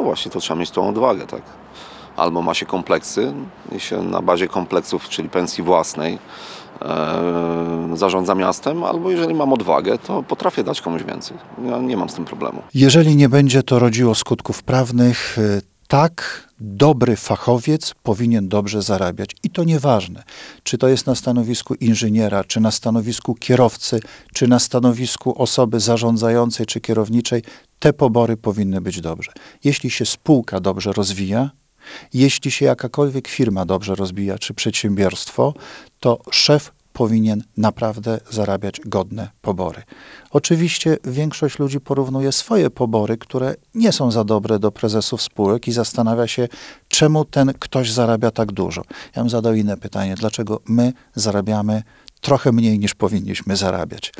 właśnie, to trzeba mieć tą odwagę, tak. Albo ma się kompleksy i się na bazie kompleksów, czyli pensji własnej, zarządza miastem, albo jeżeli mam odwagę, to potrafię dać komuś więcej. Ja nie mam z tym problemu. Jeżeli nie będzie to rodziło skutków prawnych, tak, dobry fachowiec powinien dobrze zarabiać. I to nieważne, czy to jest na stanowisku inżyniera, czy na stanowisku kierowcy, czy na stanowisku osoby zarządzającej czy kierowniczej, te pobory powinny być dobrze. Jeśli się spółka dobrze rozwija, jeśli się jakakolwiek firma dobrze rozwija, czy przedsiębiorstwo, to szef powinien naprawdę zarabiać godne pobory. Oczywiście większość ludzi porównuje swoje pobory, które nie są za dobre do prezesów spółek i zastanawia się, czemu ten ktoś zarabia tak dużo. Ja bym zadał inne pytanie, dlaczego my zarabiamy trochę mniej niż powinniśmy zarabiać.